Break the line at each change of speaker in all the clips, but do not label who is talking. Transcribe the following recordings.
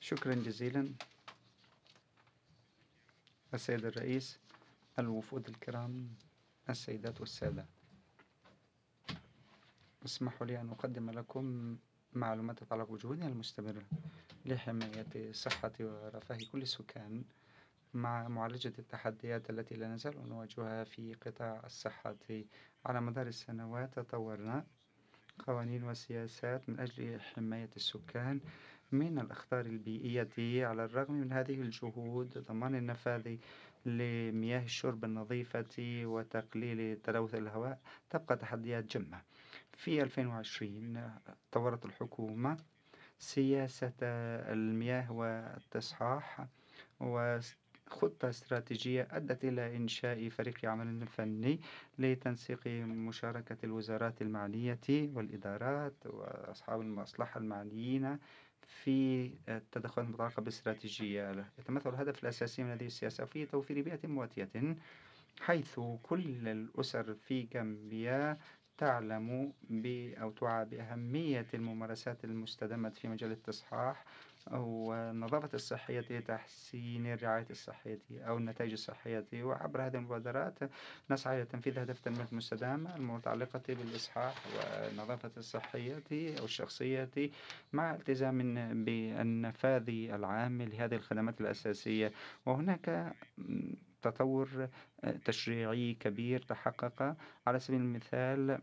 شكرا جزيلا السيد الرئيس، الوفود الكرام، السيدات والسادة. اسمحوا لي أن أقدم لكم معلومات تتعلق بجهودنا المستمرة لحماية صحة ورفاه كل السكان مع معالجة التحديات التي لا نزال نواجهها في قطاع الصحة. على مدار السنوات طورنا قوانين وسياسات من أجل حماية السكان من الأخطار البيئية. على الرغم من هذه الجهود، ضمان النفاذ لمياه الشرب النظيفة وتقليل تلوث الهواء تبقى تحديات جمة. في 2020 طورت الحكومة سياسة المياه والتصحاح وخطة استراتيجية أدت إلى إنشاء فريق عمل فني لتنسيق مشاركة الوزارات المعنية والإدارات وأصحاب المصلحة المعنيين في التدخلات المتعلقة بالاستراتيجية. يتمثل الهدف الأساسي من هذه السياسة في توفير بيئة مواتية، حيث كل الأسر في غامبيا تعلم أو توعى بأهمية الممارسات المستدامة في مجال التصحيح أو النظافة الصحية لتحسين الرعاية الصحية أو النتائج الصحية. وعبر هذه المبادرات نسعى إلى تنفيذ أهداف التنمية المستدامة المتعلقة بالإصحاح والنظافة الصحية أو الشخصية، مع التزام بالنفاذ العام لهذه الخدمات الأساسية. وهناك تطور تشريعي كبير تحقق. على سبيل المثال،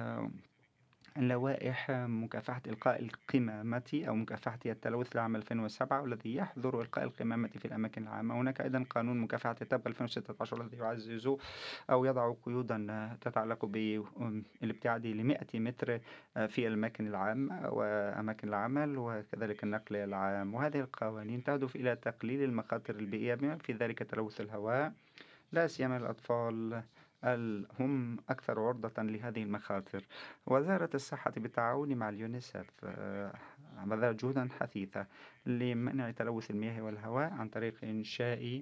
لوائح مكافحة إلقاء القمامة أو مكافحة التلوث لعام 2007 والذي يحظر إلقاء القمامة في الأماكن العامة. هناك أيضا قانون مكافحة التبغ 2016 الذي يعزز أو يضع قيودا تتعلق بالابتعاد ل100 متر في الأماكن العامة وأماكن العمل وكذلك النقل العام. وهذه القوانين تهدف إلى تقليل المخاطر البيئية بما في ذلك تلوث الهواء، لا سيما الأطفال هم أكثر عرضة لهذه المخاطر. وزارة الصحة بالتعاون مع اليونيسف بذلت جهودا حثيثة لمنع تلوث المياه والهواء عن طريق إنشاء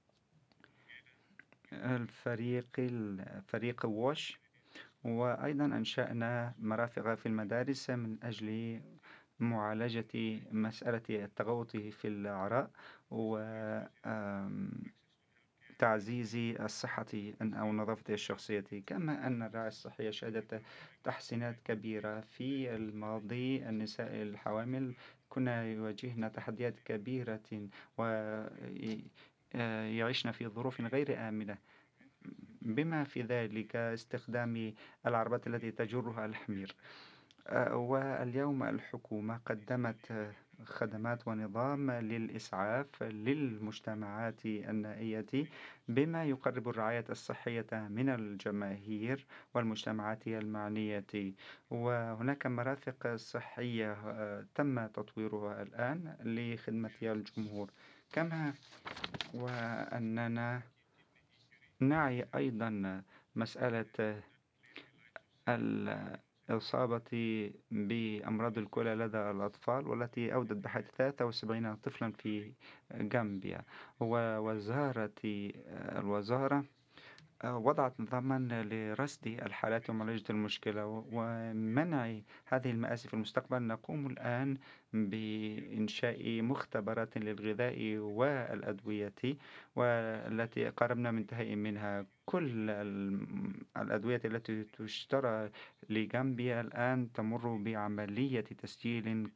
فريق ووش. وأيضا أنشأنا مرافق في المدارس من أجل معالجة مسألة التغوط في العراء و تعزيز الصحة أو النظافة الشخصية. كما أن الرعاية الصحية شهدت تحسينات كبيرة في الماضي. النساء الحوامل كنا يواجهن تحديات كبيرة ويعيشن في ظروف غير آمنة، بما في ذلك استخدام العربات التي تجرها الحمير. واليوم الحكومة قدمت خدمات ونظام للإسعاف للمجتمعات النائية بما يقرب الرعاية الصحية من الجماهير والمجتمعات المعنية. وهناك مرافق صحية تم تطويرها الآن لخدمة الجمهور. كما وأننا نعي أيضا مسألة الإصابة بأمراض الكلى لدى الأطفال والتي أودت بحياة 73 طفلا في غامبيا. الوزارة وضعت نظاما لرصد الحالات ومعالجة المشكلة ومنع هذه المآسي في المستقبل. نقوم الآن بإنشاء مختبرات للغذاء والأدوية والتي قربنا من انتهاء منها. كل الأدوية التي تشترى لغامبيا الآن تمر بعملية تسجيل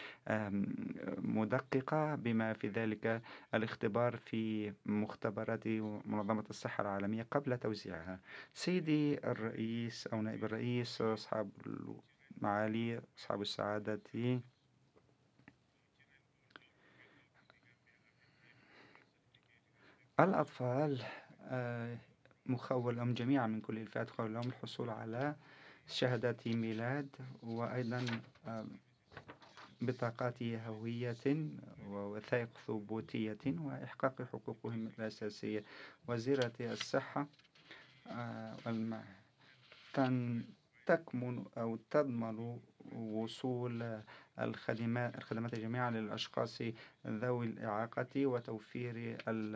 مدققة، بما في ذلك الاختبار في مختبرات منظمة الصحة العالمية قبل توزيعها. سيدي الرئيس أو نائب الرئيس، أصحاب المعالي، أصحاب السعادة، الأطفال مخول لهم جميعا من كل الفئات، مخول لهم الحصول على شهادات ميلاد وأيضا بطاقات هوية ووثائق ثبوتية وإحقاق حقوقهم الأساسية. وزيرة الصحة تكمن أو تضمن وصول الخدمات جميعا للأشخاص ذوي الإعاقة وتوفير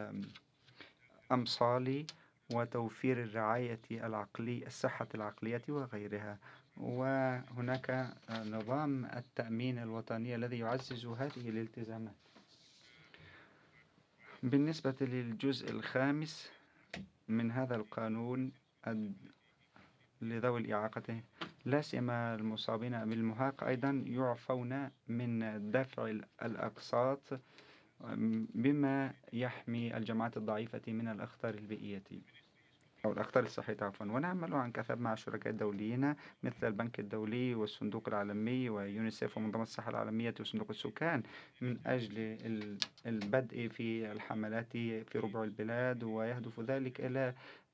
الأمصال وتوفير الرعاية الصحة العقلية وغيرها. وهناك نظام التأمين الوطني الذي يعزز هذه الالتزامات. بالنسبة للجزء الخامس من هذا القانون لذوي الإعاقة، لا سيما المصابين بالمعاق، أيضا يعفون من دفع الأقساط، بما يحمي الجماعات الضعيفة من الأخطار البيئية أو الأخطار الصحية عفوا. ونعمل عن كثب مع شركاء دوليين مثل البنك الدولي والصندوق العالمي ويونيسيف ومنظمة الصحة العالمية وصندوق السكان من أجل البدء في الحملات في ربوع البلاد، ويهدف ذلك إلى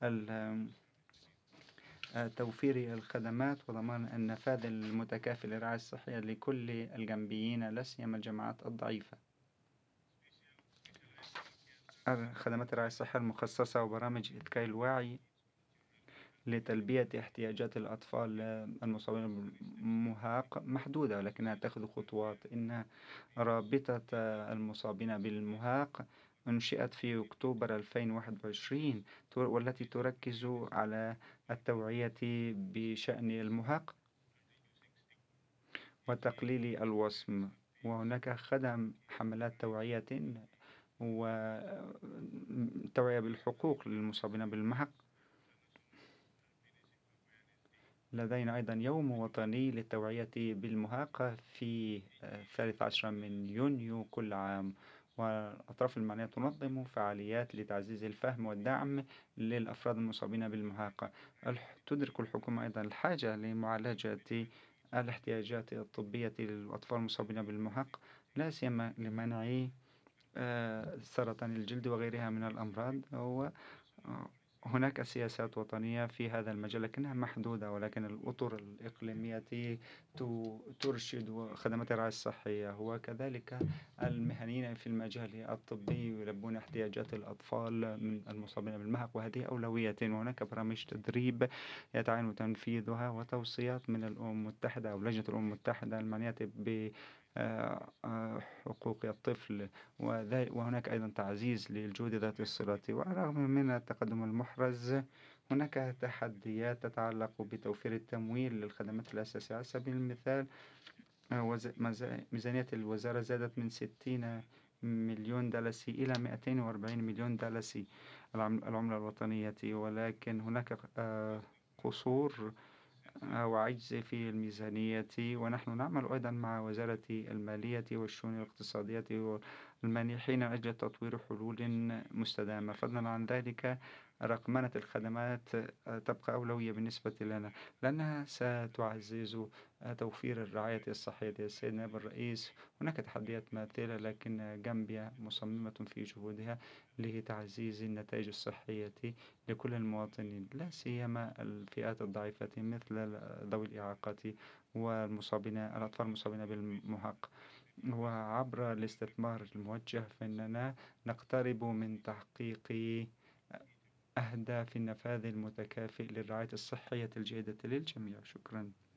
توفير الخدمات وضمان النفاذ المتكافل للرعاية الصحية لكل الجنبيين لا سيما الجماعات الضعيفة. خدمات الرعاية الصحية المخصصة وبرامج إذكاء الوعي لتلبية احتياجات الأطفال المصابين بالمهاق محدودة، ولكنها تأخذ خطوات. إن رابطة المصابين بالمهاق أنشئت في أكتوبر 2021، والتي تركز على التوعية بشأن المهاق وتقليل الوصم. وهناك حملات توعية وتوعية بالحقوق للمصابين بالمهاق. لدينا أيضا يوم وطني للتوعية بالمهاق في 13 من يونيو كل عام، والأطراف المعنية تنظم فعاليات لتعزيز الفهم والدعم للأفراد المصابين بالمهاق. تدرك الحكومة أيضا الحاجة لمعالجة الاحتياجات الطبية للأطفال المصابين بالمهاق، لا سيما لمنع سرطان الجلد وغيرها من الأمراض. هناك سياسات وطنية في هذا المجال لكنها محدودة، ولكن الأطر الإقليمية ترشد خدمات الرعاية الصحية، وكذلك المهنيين في المجال الطبي يلبون احتياجات الأطفال من المصابين بالمهق، وهذه أولوية. وهناك برامج تدريب يتعين تنفيذها وتوصيات من الأمم المتحدة أو لجنة الأمم المتحدة المعنية ب حقوق الطفل، وهناك أيضا تعزيز للجهود ذات الصلة. وعلى الرغم من التقدم المحرز، هناك تحديات تتعلق بتوفير التمويل للخدمات الأساسية. على سبيل المثال، ميزانية الوزارة زادت من 60 مليون دلسي إلى 240 مليون دلسي العملة الوطنية، ولكن هناك قصور وعجز في الميزانية. ونحن نعمل أيضا مع وزارة المالية والشؤون الاقتصادية والمانحين من أجل تطوير حلول مستدامة. فضلا عن ذلك، رقمنة الخدمات تبقى أولوية بالنسبة لنا، لأنها ستعزز توفير الرعاية الصحية. السيد نائب الرئيس، هناك تحديات ماثلة، لكن غامبيا مصممة في جهودها لتعزيز النتائج الصحية لكل المواطنين، لا سيما الفئات الضعيفة مثل ذوي الإعاقات والمصابين الأطفال المصابين بالمعاق. وعبر الاستثمار الموجه، فإننا نقترب من تحقيق أهداف النفاذ المتكافئ للرعاية الصحية الجيدة للجميع. شكرا.